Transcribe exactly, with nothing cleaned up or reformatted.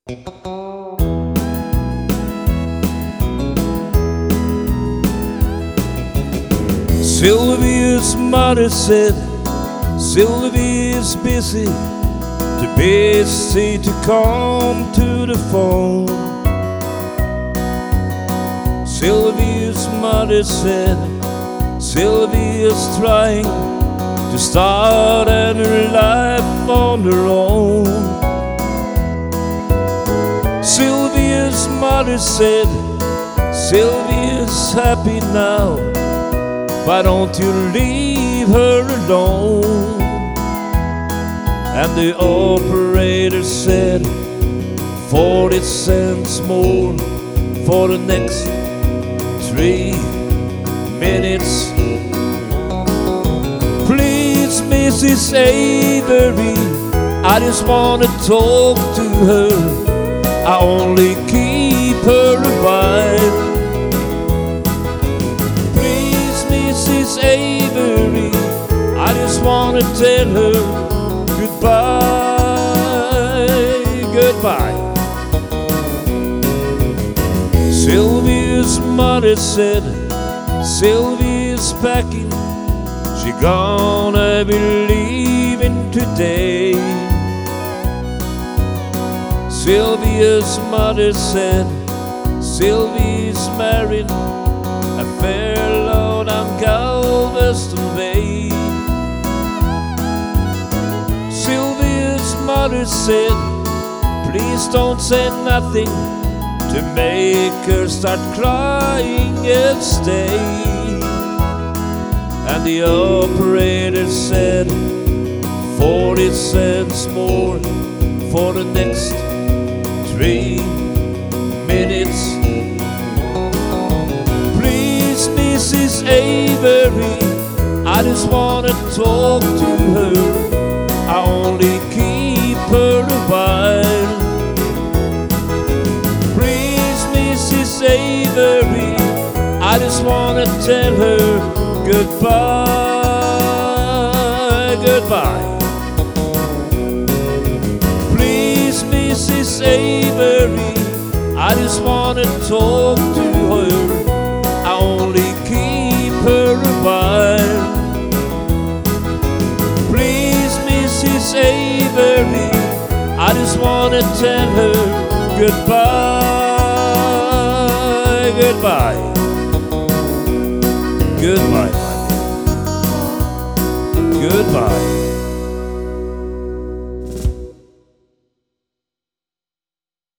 Sylvia's mother said Sylvia's busy, too busy to come to the phone. Sylvia's mother said Sylvia's trying to start a new life on her own. Sylvia's mother said Sylvia's happy now, why don't you leave her alone? And the operator said forty cents more for the next three minutes. Please, Missus Avery, I just want to talk to her, I only keep her a while. Missus Avery, I just want to tell her goodbye, goodbye. Sylvia's mother said Sylvia's packing, she gonna be leaving today. Sylvia's mother said Sylvia's married a fair lord on Galveston Bay. Sylvia's mother said, please don't say nothing to make her start crying and stay. And the operator said forty cents more for the next three minutes. Missus Avery, I just want to talk to her, I only keep her a while. Please, Missus Avery, I just want to tell her goodbye, goodbye. Please, Missus Avery, I just want to talk to her, I only keep her a while. Please, Missus Avery, I just want to tell her goodbye, goodbye, goodbye, goodbye.